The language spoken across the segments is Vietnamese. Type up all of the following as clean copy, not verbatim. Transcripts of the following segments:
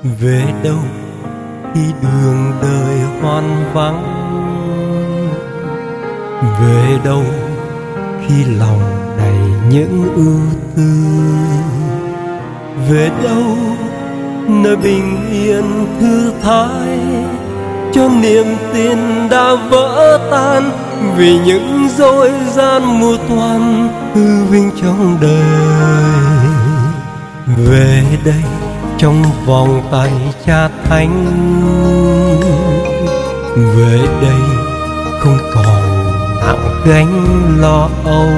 Về đâu khi đường đời hoang vắng, về đâu khi lòng đầy những ưu tư, về đâu nơi bình yên thư thái cho niềm tin đã vỡ tan vì những dối gian mưu toan hư vinh trong đời. Về đây trong vòng tay Cha Thánh, về đây không còn nặng gánh lo âu,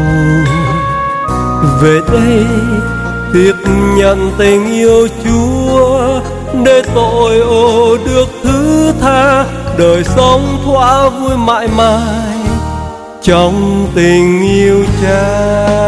về đây tiếp nhận tình yêu Chúa để tội ô được thứ tha, đời sống thỏa vui mãi mãi trong tình yêu Cha.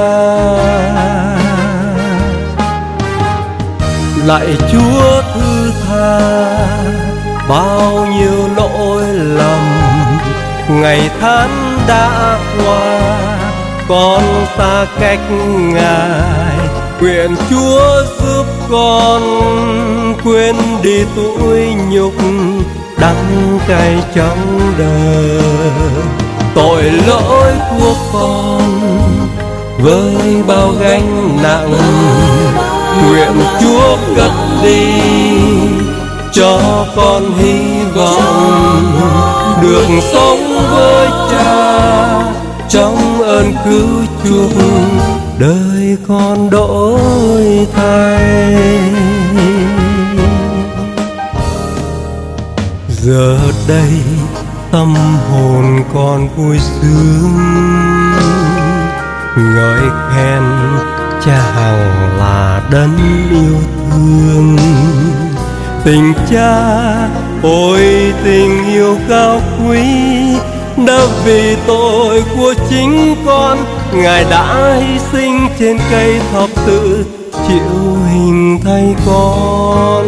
Lạy Chúa thứ tha bao nhiêu lỗi lầm, ngày tháng đã qua con ta cách Ngài, nguyện Chúa giúp con quên đi tủi nhục đắng cay trong đời. Tội lỗi của con với bao gánh nặng, nguyện Chúa cất đi cho con hy vọng được sống với Cha trong ơn cứu chuộc đời con đổi thay. Giờ đây tâm hồn con vui sướng, ngợi khen Cha hằng là đấng yêu thương. Tình Cha ôi tình yêu cao quý, đã vì tội của chính con Ngài đã hy sinh trên cây thập tự chịu hình thay con.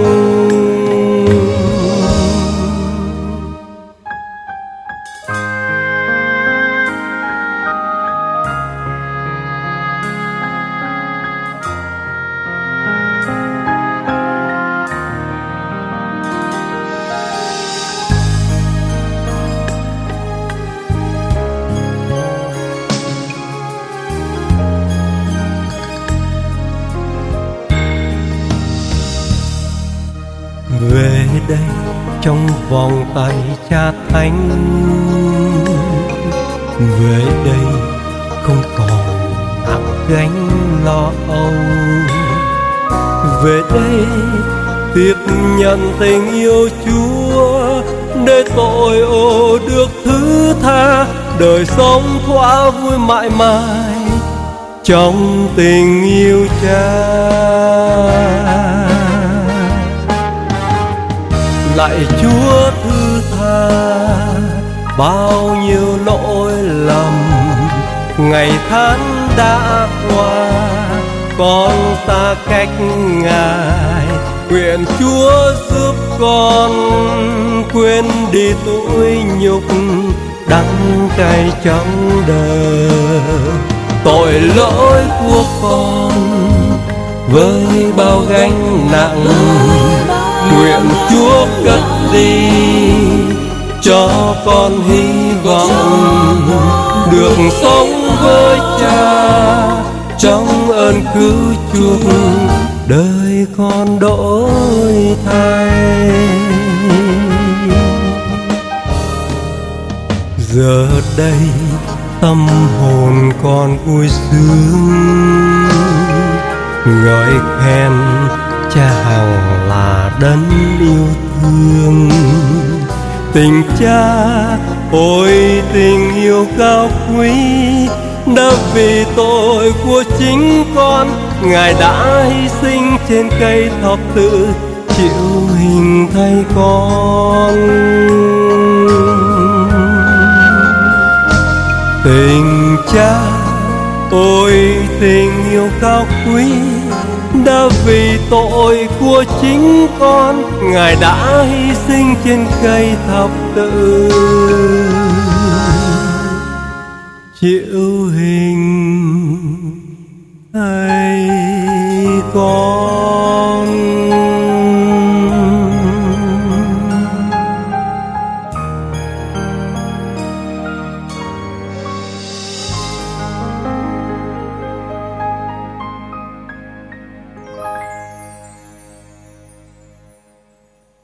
Về đây trong vòng tay Cha Thánh, về đây không còn nặng gánh lo âu, về đây tiếp nhận tình yêu Chúa để tội ô được thứ tha, đời sống thỏa vui mãi mãi trong tình yêu Cha. Lạy Chúa thứ tha bao nhiêu lỗi lầm, ngày tháng đã qua con ta cách Ngài, nguyện Chúa giúp con quên đi tủi nhục đắng cay trong đời. Tội lỗi của con với bao gánh nặng, nguyện Chúa cất đi cho con hy vọng được sống với Cha trong ơn cứu chuộc đời con đổi thay. Giờ đây tâm hồn con vui sướng, ngợi khen Cha hằng là đấng yêu thương. Tình Cha ôi tình yêu cao quý, đã vì tội của chính con Ngài đã hy sinh trên cây thập tự chịu hình thay con. Tình Cha ôi tình yêu cao quý, đã vì tội của chính con Ngài đã hy sinh trên cây thập tự chịu hình thay con.